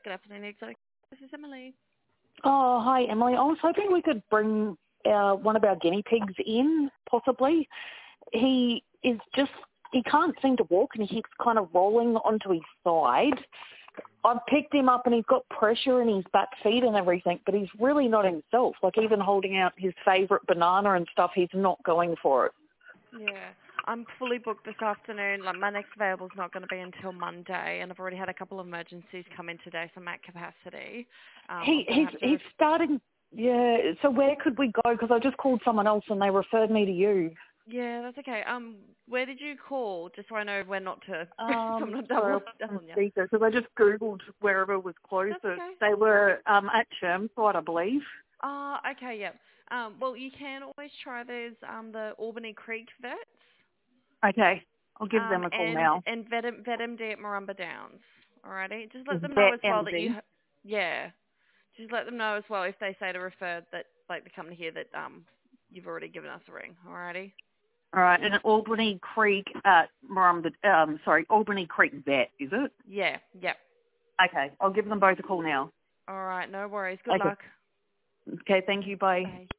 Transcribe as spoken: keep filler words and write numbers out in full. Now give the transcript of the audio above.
Good afternoon, Exotic. This is Emily. Oh, hi, Emily. I was hoping we could bring uh, one of our guinea pigs in, possibly. He is just, he can't seem to walk and he keeps kind of rolling onto his side. I've picked him up and he's got pressure in his back feet and everything, but he's really not himself. Like even holding out his favourite banana and stuff, he's not going for it. Yeah, I'm fully booked this afternoon. Like my next available is not going to be until Monday, and I've already had a couple of emergencies come in today, so I'm at capacity. Um, He, I'm going to he's, have to. he's Ref- starting, yeah, so where could we go? Because I just called someone else and they referred me to you. yeah, that's okay. Um, where did you call? Just so I know where not to. so I'm Um, not sorry, double I'll put on doubling you. speaker because I just googled wherever was That's closest. okay. They were um, at Chermside, I believe. Ah, uh, okay, yeah. Um, well, you can always try. There's um the Albany Creek vets. Okay, I'll give Um, them a call and now. and vet, vet M D at Marumba Downs. Alrighty, just let them know Vet as well that you. M D. Ha- yeah, just let them know as well if they say to refer that like the company here that um you've already given us a ring. Alrighty. All right, and Albany Creek at Marumba, um, sorry, Albany Creek Vet, is it? Yeah. Yep. Okay, I'll give them both a call now. All right. No worries. Good Okay. luck. Okay, thank you, bye. Bye.